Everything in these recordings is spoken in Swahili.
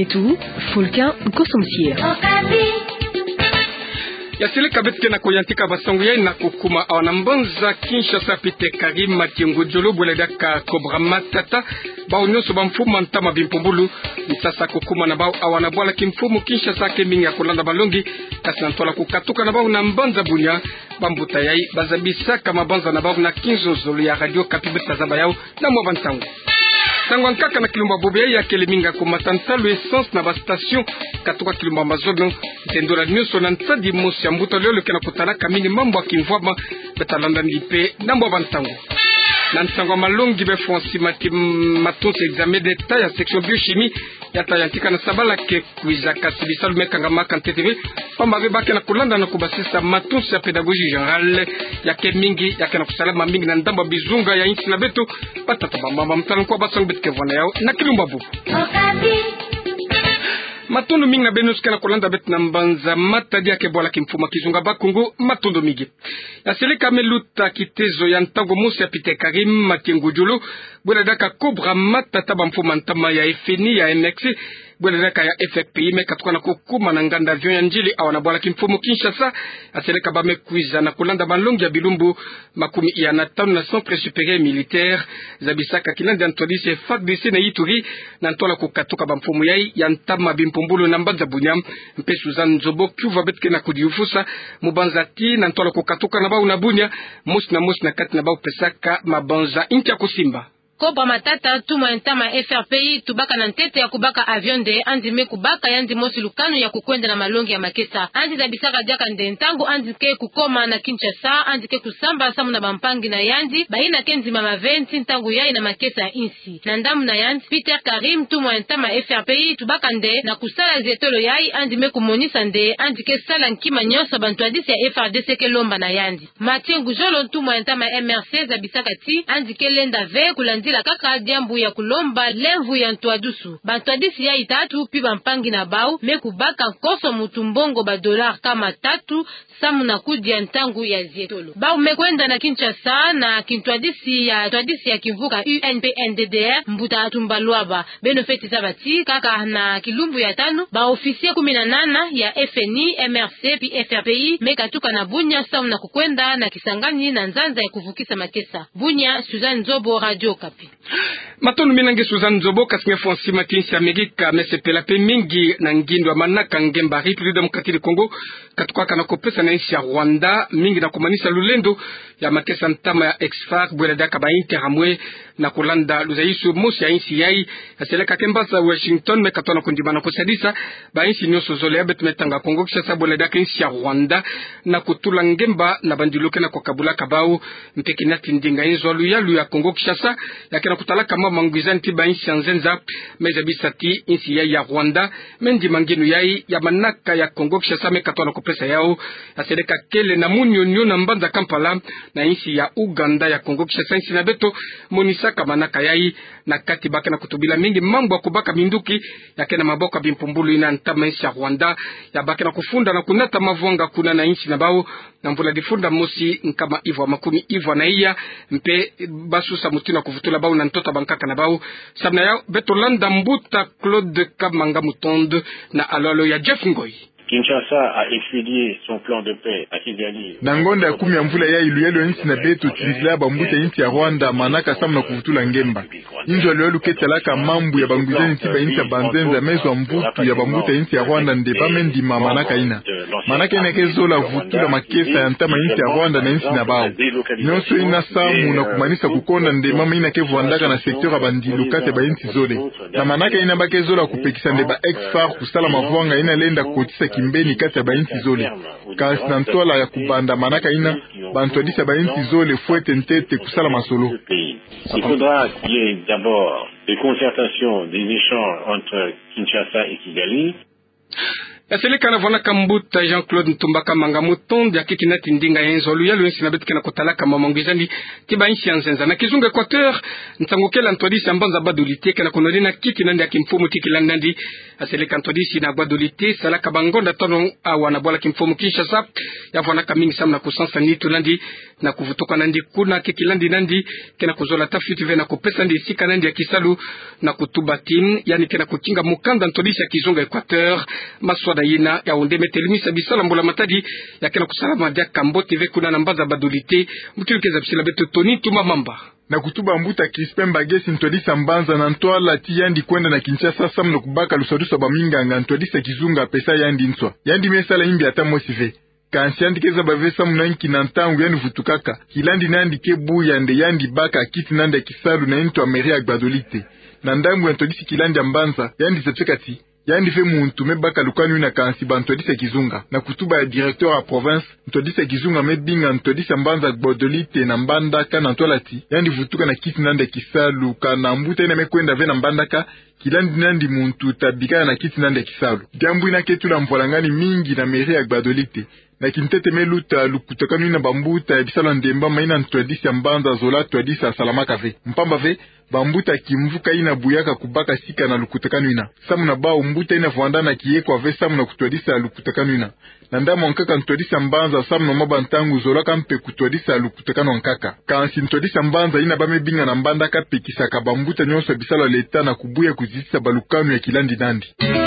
yetu Fulka Kosomsier yasilika betke na koyantika basangu ya na kukuma awanambonza Kinshasa pite Karim Matingu Jolo boledaka Cobra Matata bao nyoso bamfumu ntama bimpumbulu sasa kukuma na bao awanabwala kimfumu Kinshasa keminga kolanda balongi kasi nantola kukatuka na bao na mbanza bunya bambuta yai bazabisa kama banza na bao na kinzo zolu ya radio kapibeta zaba yao na mwabantangu Sangwa nkaka na kilumba bobe ya keleminga kumatantalo essence na ba station katoka kilumba mazono tendola nyuso na ntadi mosi ambuto lelo kena kutana kamini mambo akimvwama betalanda nipe nambo bantango na nsangwa malongi be fonsi matonse examen d'état ya section biochimie ya tayantika na sabala ke kuiza kasibisa lumekanga maka nteteve pamba bebake na kulanda na kubasisa matonse ya pédagogie générale ya kemingi ya kena kusalama mingi na ndamba bizunga ya inchi na beto patata mama mtano kwa basangu betke vwana yao na kilumba bubu Matondo mingi na benuska na kolanda bet na mbanza matadi yake bwala kimfuma kizunga bakungu matondo mingi. Yaseleka meluta kitezo ya ntango musi ya pite Karim Matingu Jolo bwela daka Cobra Matata bamfuma ntama ya FNI ya MX bwela daka ya FFPI mekatuka na kukuma na nganda avion ya njili awana bwala kimfumu Kinshasa yaseleka bame kuiza na kolanda malongi ya bilumbu makumi ya natanu na centre supérieur militaire zabisaka kinanda antolise FACDC na Ituri na ntola kukatuka bamfumu yai ya ntama bimpumbulu na mbanza bunyam mpe Suzanne Nzobo kuva betke na kudiufusa mubanzati na ntola kukatuka na bau na bunya mosi na kati na bau pesaka mabanza incha kusimba Cobra Matata tuma ntama FRPI tubaka na ntete ya kubaka avion de andime kubaka yandi mosi lukano ya kukwenda na malongi ya makesa andi za bisaka diaka ndentango andike kukoma na Kinshasa andike kusamba samu na bampangi na yandi baina kenzi mama 20 ntango yai na makesa ya insi na ndamu na yandi Peter Karim tuma ntama FRPI tubaka nde na kusala zetolo yai andime kumonisa nde andike sala nkima nyoso bantu adisi ya FRDC ke lomba na yandi Matingu Jolo tuma ntama MRC za bisaka ti andike lenda ve kulandi la kaka diambu ya kulomba lemvu ya ntwadusu bantwadisi ya itatu pi bampangi na bau mekubaka nkoso mutumbongo ba dolar kama tatu samu na kudi ya ntangu ya zetolo bau mekwenda na Kinshasa na kintwadisi ya kivuka UNPNDDR mbuta tumbalwaba benefeti zabati kaka na kilumbu ya tano ba ofisie 18 ya FNI MRC pi FRPI mekatuka na bunya samu na kukwenda na Kisangani na nzanza ya kuvukisa makesa bunya Suzanne Nzobo Radio Kapi Matondo minange Suzanne Nzobo kasinga fonsi matinsi Amerika mesepela pe mingi na ngindo manaka ngemba République démocratique du Congo katuka kana kopesa na nchi ya Rwanda mingi na kumanisa lulendo ya makesa ntama ya Exfar bwela daka ba interamwe na kulanda luzaisu mosi ya nchi yai aseleka kembasa Washington mekatona kundimana kusadisa ba nchi nyoso zole ya betmetanga Congo kisha bwela daka nchi ya Rwanda na kutula ngemba na bandiloke na kwa kabula kabau mpekina tindinga inzo luyalu ya Congo kisha yakina kutala kama mangwizani tiba nchi ya nzenza meza bisati nchi ya Rwanda mendi manginu yai ya manaka ya Congo kisha mekatona kupesa yao aseleka kele na munyo na mbanza Kampala na nchi ya Uganda ya Congo kisha nchi na beto monisaka manaka yai na kati baka na kutubila mingi mambo ya kubaka minduki yakena maboka bimpumbulu ina ntama nchi ya Rwanda ya baka na kufunda na kunata mavonga kuna na nchi na bao na mvula difunda mosi nkama ivo makumi ivo na iya mpe basusa mutina kuvutula bao na ntota bankaka na bao sabna yao beto landa mbuta Claude Kamanga Mutonde na alolo ya Jeff Ngoi Kinshasa a expédié son plan de paix à Kigali. Nangonda ya kumi ya mvula ya iluyelo inchi na beto tilizila bambuta inchi ya Rwanda manaka samu na kuvutula ngemba. Injo aluyelu ketalaka mambu ya banguzani tiba inchi ya banzenza mezo wa mvutu ya bambuta inchi ya Rwanda ndeba mendima manaka ina. Manaka ina kezola vutula makesa ya ntama inchi ya Rwanda na inchi na bao. Nyonso ina samu na kumanisa kukonda ndema ina kevu andaka na sektora bandilu kate ba inchi zole. Na manaka ina bakezola kupekisa ndeba Exfar kusala mavuanga ina lenda kutisa kimbeni kati ya bainti zole kasi na ntola ya kubanda manaka ina bantwadisa bainti zole fuete ntete kusala masolo. Il faudra qu'il y ait d'abord des concertations, des échanges entre Kinshasa et Kigali. Aseleka na vona kambuta Jean-Claude Ntumbaka Mangamutonde akikina tindinga yenzo luya nsina betkena kotalaka mamangizani tiba inchi yanzenza na kizungu Equateur ntangokela ntodisi ambanza badulite kana konolina kiti nandi akimfumu kikilandandi aseleka ntodisi na badulite salaka bangonda tono awana bola kimfumu Kinshasa yavona kamingi samna kusansa nitu nandi na kuvutoka nandi kuna kikilandi nandi kena kuzola tafiti vena kupesa ndi sika nandi ya kisalu na kutubatin yani kena kukinga mukanda ntodisi ya kizungu Equateur maswada yina ya undeme telimisa bisala mbola matadi ya kena kusalama dia kambo TV kuna nambaza badulite mtulikeza bisala beto Tony Tuma Mamba na kutuba mbuta Crispin Bagesi ntodisa mbanza na ntwala ti yandi kwenda na Kinshasa samno kubaka lusadusa baminganga ntodisa kizunga pesa yandi nswa yandi mesala imbi ata mosive kansi yandi keza bavesa munanki na ntangu yani vutukaka kilandi nandi kebu yande yandi baka kiti nandi kisalu na into ameria gbadolite na ndambu ntodisi kilandi mbanza yandi zepsekati yandi fe muntu mebaka lukanu na kansi bantodisa kizunga na kutuba ya directeur a province ntodisa kizunga mebinga ntodisa mbanza gbadolite na mbandaka na ntolati yandi vutuka na kiti nandi kisalu kana mbuta ina mekwenda ve na mbandaka kilandi nandi muntu tabika na kiti nandi kisalu jambu ina ketula mvolangani mingi na mairie ya gbadolite na kintete meluta lukutakanu na bambuta ya bisala ndemba maina ntodisa mbanza zola todisa salamaka ve mpamba ve bambuta kimvuka ina buyaka kubaka sika na lukutakanu ina samu na bao mbuta ina vwanda na kiyeko ave samu na kutodisa lukutakanu ina na ndama nkaka ntodisa mbanza samu na mabantangu zola kampe kutodisa lukutakanu nkaka kansi ntodisa mbanza ina bame binga na mbanda kape kisaka bambuta nyonso bisala leta na kubuya kuzitisa balukanu ya kilandi nandi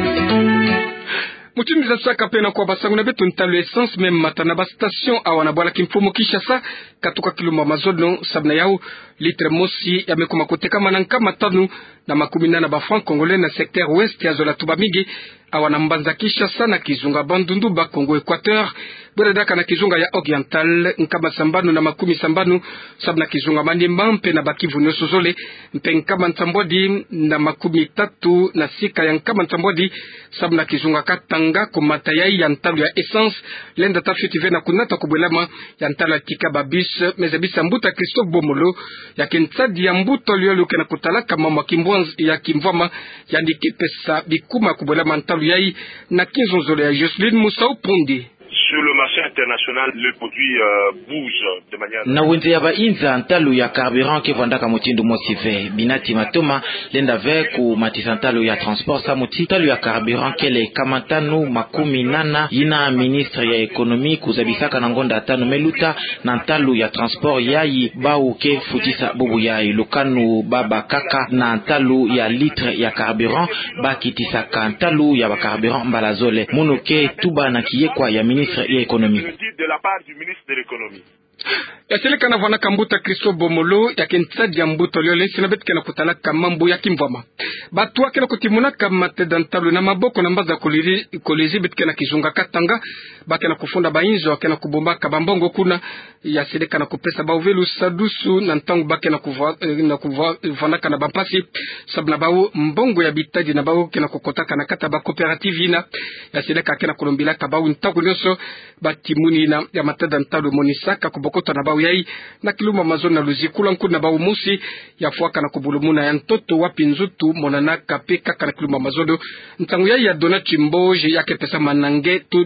Mutimiza saka pena kwa basangu na betu ntalo essence meme matana ba station awana bwala kimfumu Kinshasa katuka kilomba mazono sabna yao litre mosi ya mekuma koteka mananka matanu na makumina na ba franc congolais na secteur ouest ya zola tubamigi awana mbanza Kinshasa na kizunga bandundu ba Congo Equateur bwedaka na kizunga ya oriental nkama sambanu na makumi sambanu sabna kizunga mandimba mpe na bakivu nyoso zole mpe nkama ntambodi na makumi tatu na sika ya nkama ntambodi sabna kizunga katanga kumata ya ntalu ya essence lenda tafiti vena kunata kubwelama ya ntalu ya tika babis mezebisa mbuta Christophe Bomolo ya kentadi ya mbuto liyo kena kutalaka mama kimbwanz ya kimvama ya ndikipesa bikuma kubwelama ntalu ya na kinzonzole ya Jocelyn Moussa Upundi. Sur le marché international, le produit bouge de manière... Na wenze ya bainza ntalu ya carburant ke vandaka mutindu mosive. Binati matoma lenda ve ku matisa ntalu ya transport sa muti. Ntalu ya carburant kele kamantanu makumi nana yina ministre ya ekonomi kuzabisaka na ngonda atanu meluta na ntalu ya transport yayi bau ke futisa bubu yayi. Lukanu baba kaka na ntalu ya litre ya carburant bakitisa ka ntalu ya carburant mbalazole. Munu ke tuba na kiyekwa ya ministre ya ekonomi. De la part du ministre de l'économie. Yaseleka na vana kambuta Christophe Bomolo ya kentadi ya mbuto liyo lensi na betu kena kutalaka mambo ya kimvama. Batua kena kutimuna kamate dantablo na maboko na mbaza kolezi betu kena kizunga katanga ba kena kufunda bainzo kena kubomba kabambongo kuna yaseleka na kupesa bauvelu sadusu na ntangu ba kena kuvanaka na bampasi sabna bau mbongo ya bitadi na bau kena kukotaka na kata ba kooperative ina yaseleka kena kulumbila kabau ntangu nyoso batimuni na ya mateda dantablo monisaka kubokota na bau yai na kiluma mazona na luzikula nku na bau musi ya fuaka na kubulumuna ya ntoto wapi nzutu monanaka pe kaka na kiluma mazodo ntangu yai ya Donat Chimboje ya kepesa manange tu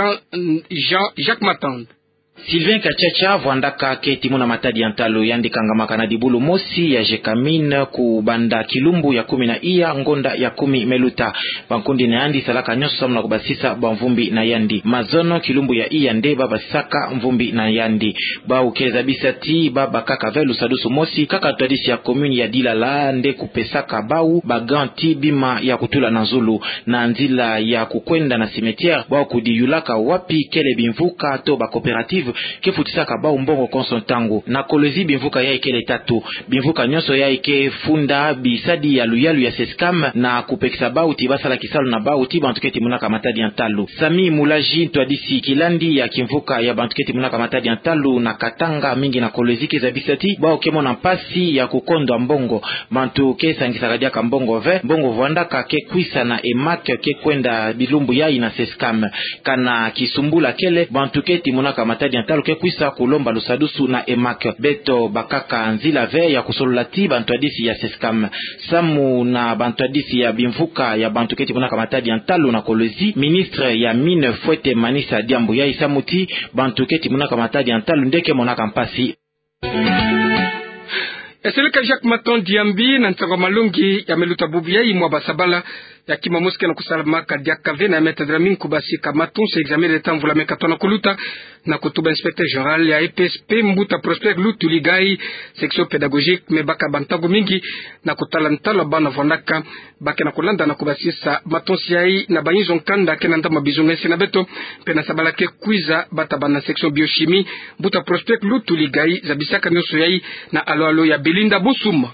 Jacques Matand. Sylvain Kachacha vwandaka ke timuna matadi ya ntalo yandikanga makana dibulu mosi ya Jekamine ku banda kilumbu ya 10 na iya ngonda ya 10 meluta bankundi na yandi salaka nyoso samuna kubasisa bamvumbi na yandi mazono kilumbu ya iya nde baba saka mvumbi na yandi ba ukeza bisati baba kaka velu sadusu mosi kaka tradisi ya commune ya Dilala nde kupesaka bau baganti bima ya kutula na Zulu na nzila ya kukwenda na cimetière ba kudiyulaka wapi kele bimvuka to ba coopérative ke futisaka ba mbongo konsontango na kolezi bimvuka ya ikele tatu bimvuka nyonso ya ike funda bisadi ya luyalu ya seskam na kupekisa ba uti basala kisalu na ba uti bantuketi munaka matadi ya ntalo Sami Mulaji twadisi kilandi ya kimvuka ya bantuketi munaka matadi ya ntalo na katanga mingi na kolezi ke zabisati ba okemo na pasi ya kukondo mbongo bantu ke sangisaka dia ka mbongo ve mbongo vwandaka ke kwisa na emak ke kwenda bilumbu ya ina seskam kana kisumbula kele bantuketi munaka matadi Matadi Antalo ke kuisa kulomba lusadusu na emak beto bakaka nzila ve ya kusololati bantu adisi ya Seskam samu na bantu adisi ya bimvuka ya bantu keti munaka Matadi Antalo na Kolwezi. Ministre ya mine Fwete Manisa Diambu ya isamuti bantu keti munaka Matadi Antalo ndeke munaka mpasi. Eseleka Jacques Maton Diambi na Ntango Malungi ya meluta bubia imwa basabala ya kima muske na kusalama kadia kave na metadra min kubasika Maton se examen de temps vula mekatona kuluta na kutuba inspecteur général ya EPSP Mbuta Prosper Lutu Ligai section pédagogique me baka bantago mingi na kutalantala bana vonaka baka na kulanda na kubasisa Maton siai na banyizo nkanda kena ndama bizungensi na beto pena sabala ke kuiza bata bana section biochimie Mbuta Prosper Lutu Ligai zabisaka nyoso yai na alo ya Belinda Busuma.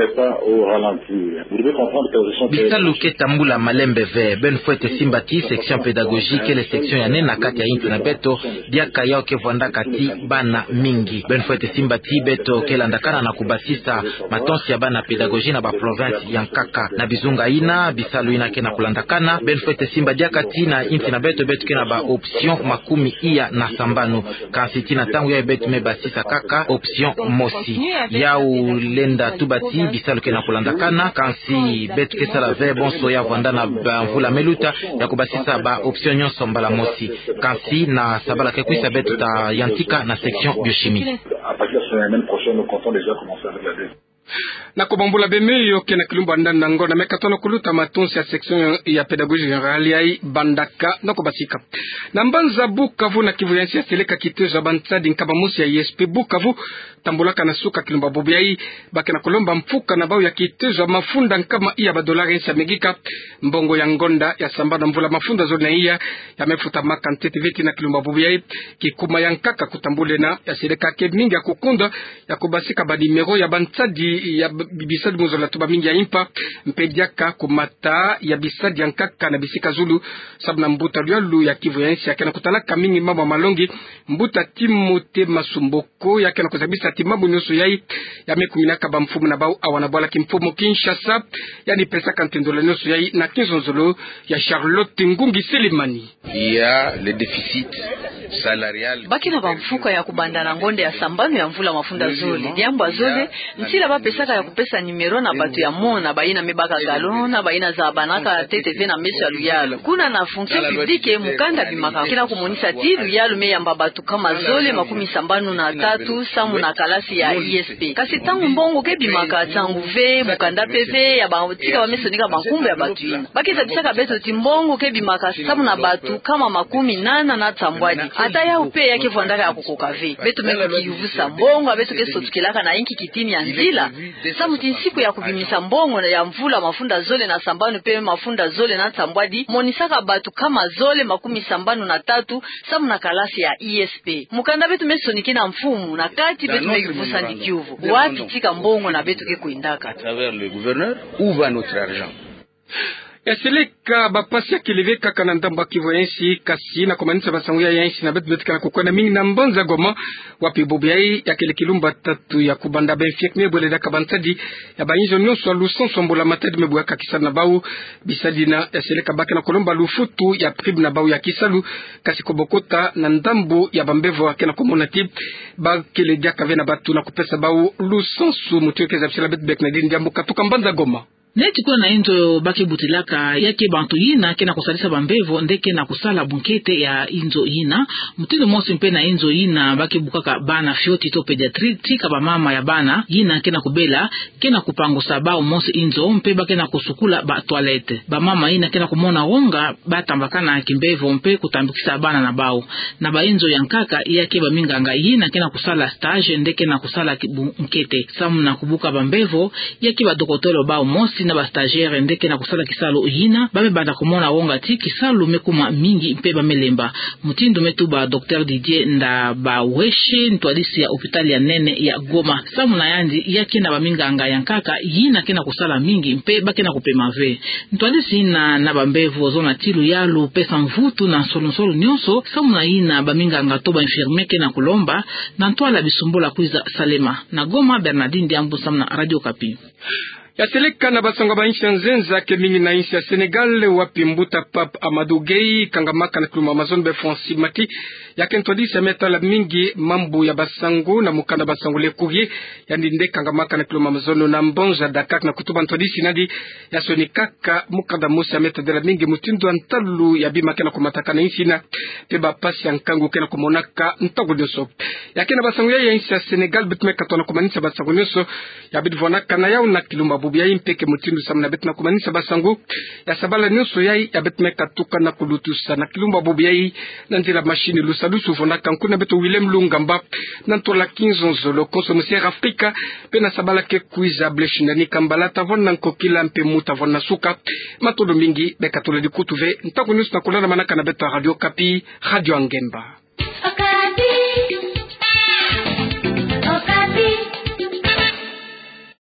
Bisalu ketambula malembe ve ben Fwete Simbati section pédagogique les sections ya nena kati ya intu na beto biaka yao ke vwanda kati bana mingi ben Fwete Simbati beto kelandakana na kubasisa matonsi ya bana pédagogie na ba province ya Nkaka na bizunga ina bisalu ina ke na kulandakana ben Fwete Simba diakati na intu na beto ke na ba option makumi iya na sambanu kansiti na tangu ya beto me basisa kaka option mosi yao lenda tubati bisalu ke na kulandakana kansi betu kesala ve bonso ya vwanda na mvula meluta ya kubasisa ba option nyonso mbala mosi kansi na sabala ke kuisa betu ta yantika na section biochimie. Na kubambula bemeyo kena kilumba ndani na ngona mekatono kuluta matonsi ya section ya pédagogie générale ya bandaka na kubasika na mbanza Bukavu na Kivu yansi ya seleka kitezo bantsadi nkaba musi ya ISP Bukavu tambulaka na suka kilumba bobu yai bake na kulomba mfuka na bao ya kitezo mafunda nkama iya badolari yansi ya megika mbongo ya ngonda ya samba na mvula mafunda zoni na iya ya mefuta maka ntete veti na kilumba bobu yai kikuma ya nkaka kutambule na ya seleka ke mingi ya kukunda ya kubasika badimero ya bantsadi ya bisadi muzola tuba mingi ya impa mpediaka kumata ya bisadi ya nkaka na bisika zulu sabu na mbuta lualu ya Kivu yansi ya kena kutanaka mingi mama malongi mbuta Timote Masumboko ya kena kuzabisa timabu nyoso yai ya mekuminaka ba mfumu na bau awanabwala kimfumu Kinshasa ya ni pesa kantendola nyoso yai na kinzonzolo ya Charlotte Ngungi Selimani ya le déficit salarial baki na bamfuka ya kubandana ngonde ya sambano ya mvula mafunda zole diamba zole ntila ba pesaka ya kupesa numero na batu ya mona baina mebaka galona baina za banaka TTV na meso ya luyalo kuna na fonction publique mukanda bimaka kina kumonisa ti luyalo me yamba batu kama zole makumi sambano na tatu samu na kalasi ya ISP kasi tangu mbongo ke bimaka tangu ve mukanda PV ya batika ba meso nika makumbe ya batu ina baki tabisaka beto timbongo ke bimaka samu na batu kama makumi nana na tambwadi ata ya upe yake vondaka ya kukoka ve beto meko kiyuvusa mbongo beto ke sotukelaka na inki kitini ya nzila samu tinsiku ya kubimisa mbongo ya mvula mafunda zole na sambano pe mafunda zole na tambwadi monisaka batu kama zole makumi sambano na tatu samu na kalasi ya ISP mukanda beto mesoniki na mfumu na kati beto mekivusa ndikiuvu wapi tika mbongo na beto ke kuindaka à travers le gouverneur où va notre argent. Eseleka bapasi ya kileveka kana ndamba Kivu yansi kasi na kumanisa basangu ya yansi na betu kana kukwana mingi na mbanza Goma wapi bobu yai ya kele kilumba tatu ya kubanda benfiek mebwele daka bantadi ya banyizo nyonso aluson sombola matadi mebuaka kisana na bau bisadi na eseleka baki na kolomba lufutu ya prime na bau ya kisalu kasi kobokota na ndambo ya bambevo wake na komonati bakele diaka vena batu na kupesa bau lusensu mutioke za psila betu bek na dini diambu katuka mbanza Goma neti kuna na inzo baki butilaka yake bantu yina kena kusalisa bambevo ndeke na kusala bunkete ya inzo yina mutindo mosi mpe na inzo yina baki bukaka bana fioti to pediatrique ba mama ya bana yina kena kubela kena kupangusa bao mosi inzo mpe baki na kusukula ba toilette ba mama yina kena kumona wonga batambakana kimbevo mpe kutambikisa bana na bao na ba inzo yankaka yake ba minganga yina kena kusala stage ndeke na kusala bunkete samu na kubuka bambevo yake ba dokotolo bao mosi na ba stagiaire ndeke na kusala kisalo yina babe banda kumona wonga ti kisalo mekuma mingi mpe ba melemba mutindo metuba Dr Didier nda ba weshe ntwadisi ya hospitali ya nene ya Goma samu na yandi yake na ba minganga yankaka yina kena kusala mingi mpe bakena kupema ve ntwadisi na bambevo zona tilu yalu pesa mvutu na solonsolo nyonso samu na yina ba minganga to ba infirmier kena kulomba na ntwala bisumbola kuiza Salema na Goma. Bernardine Diambu samu na Radio Kapi. Ya seleka na basanga ba inchi nzenza ke mingi na inchi ya Senegal wapi Mbuta Pape Amadou Gueye kangamaka na kuluma Amazon be Fonsi Mati yake ntwadisa metala mingi mambo ya basango na mukanda basango le courrier yani ndekanga maka na kiloma mazono na mbonja Dakar na kutuba ntwadisi nadi ya sonikaka mukanda mosi ya metadela mingi mutindo antalu ya bimake na kumataka na insina teba pasi ya nkangu kena kumonaka ntango nyoso yake na basango ya insi ya Senegal bitme katona kumanisa basango nyoso ya bidvonaka na yao na kiloma bubu ya impeke mutindo samna bitna kumanisa basango ya sabala nyoso ya bitme katuka na kulutusa na kilomba bubu ya na nzela machine lusalusu vonaka nkuna beto Willem Lungamba na ntola 15 zolo consommateur Afrika pena sabala ke kuiza bleshindani kambala tavona nkokila mpe muta vona suka matolo mingi bekatolo dikutuve ntako nyusu na kulana manaka na beto Radio Kapi Radio Angemba.